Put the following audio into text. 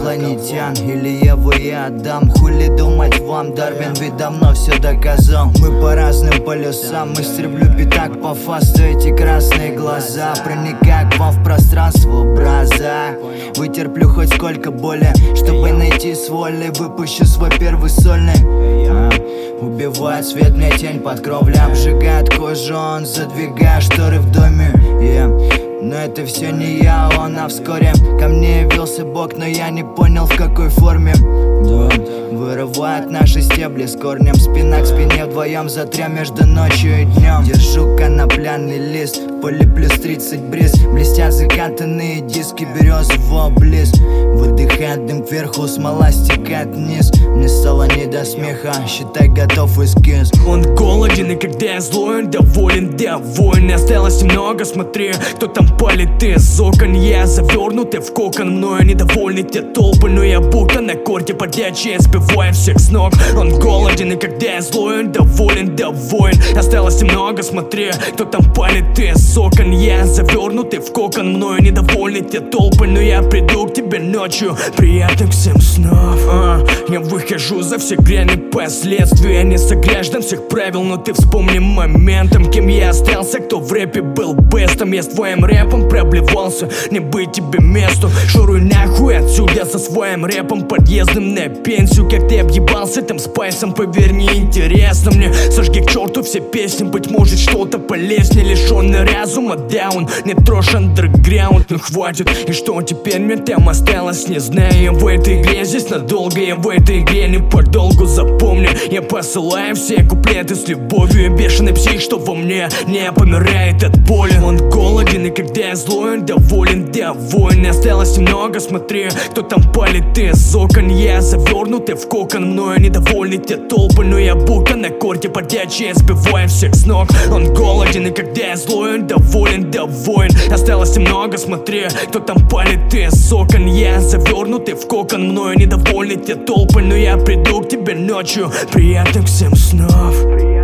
инопланетян. Или Еву и Адам, хули думать вам, Дарвин ведь давно все доказал. Мы по разным полюсам, истреблю пятак по фасту, эти красные глаза. Проникая к вам в пространство образа. Вытерплю хоть сколько боли, чтобы найти с волей. Выпущу свой первый сольный. Убивает свет, мне тень под кровлей. Обжигает кожу, он задвигает шторы в доме. Но это все не я, он, а вскоре ко мне явился Бог, но я не понял, в какой форме. Вырывает наши стебли с корнем, спина к спине вдвоем, затрем между ночью и днем. Держу конопляный лист, в поле плюс 30 бриз. Блестят закатанные диски березового близ. Выдыхает дым кверху, смола стекает вниз. Мне стало не до смеха, считай, готов эскиз. Он голоден, и когда я злой, он доволен, доволен. Осталось немного, смотри, кто там палит из окон. Я завернутый в кокон, мною недовольны те толпы. Но я будто на корте подячий, сбивая всех с ног. Он голоден, и когда я злой, он доволен, доволен. Осталось немного, смотри, кто там палит из окон. Я завернутый в кокон, мною недовольны те толпы. Но я приду к тебе ночью, приятных всем снов. Я выхожу за все грани последствий. Я не сограждан всех правил, но ты вспомни моментом, кем я остался, кто в рэпе был бестом. Я с твоим рэпом проблевался, не быть тебе месту. Шуруй нахуй отсюда со своим рэпом подъездом на пенсию. Как ты объебался там спайсом, поверь, не интересно мне. Сожги к черту все песни, быть может что-то полезнее. Лишенный разума даун, не трожь андерграунд. Ну хватит, и что теперь мне там осталось, не знаю. Я в этой игре здесь надолго, я в этой игре не подолгу. Запомни, я посылаю все куплеты с любовью. Я бешеный псих, что во мне не помирает от боли. Он голоден, и когда я злой, он доволен, доволен. Осталось немного, смотри, кто там палит из окон. Я завернутый в кокон, мною недовольны те толпы. Но я будто на корте подячий, сбивая всех с ног. Он голоден, и когда я злой, он доволен, доволен. Осталось немного, смотри, кто там палит из окон. Я завернутый в кокон, мною недовольны те толпы. Но я приду к тебе ночью, приятных всем снов.